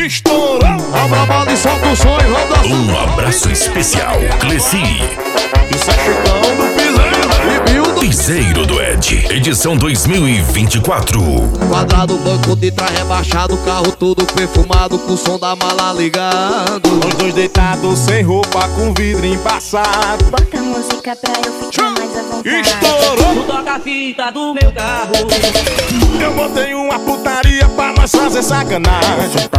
Estourou! Abra a bala e solta o som e roda. Um abraço especial, Cleci. Isso é Chicão do Piseiro. E Bildo. Piseiro do Ed, edição 2024. Quadrado, banco de trás rebaixado, carro todo perfumado, com o som da mala ligado. Os dois deitados sem roupa, com vidro embaçado. Bota a música pra eu ficar mais à vontade. Estourou! Tu toca a fita do meu carro. Eu botei uma putaria pra nós fazer sacanagem.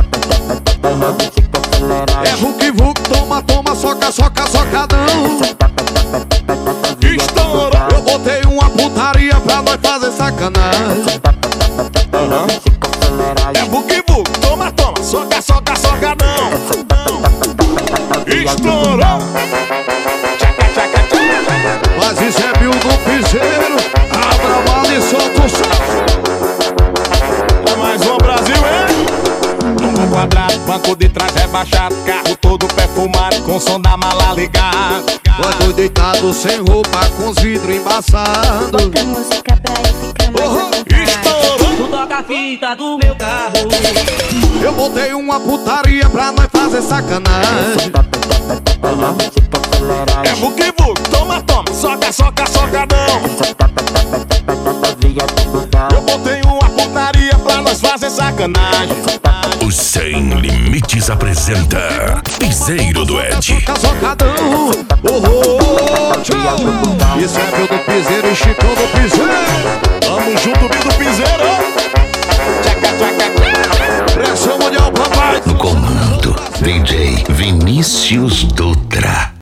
É Hulk Vulk, toma, toma, soca, soca, socadão. Estourou! Eu botei uma putaria pra nós fazer sacanagem. É Hulk Vulk, toma, toma, soca, soca, socadão. Estourou! Tchaca, tchaca, tchaca. Mas isso é Bildo do Piseiro. Abra a bala e solta o som. É mais um Brasil, hein? Novo quadrado, banco de trás rebaixado, carro todo perfumado, com som da mala ligado. Nós dois deitados sem roupa, com os vidros embaçados. Bota a música pra eu ficar mais à vontade. Estourou! Tu toca a fita do meu carro. Eu botei uma putaria pra nós fazer sacanagem. É Hulk Vulk, toma, toma, soca, soca, socadão. Eu botei uma putaria pra nós fazer sacanagem. O Sem Limites apresenta Piseiro do Ed. Soca, socadão. Tchau. Isso é Bildo do Piseiro e Chicão do Piseiro. Tamo junto, Bildo Piseiro. Tchaca, tchaca, tchaca. Pressão mundial, papai. No comando, DJ Vinícius Dutra.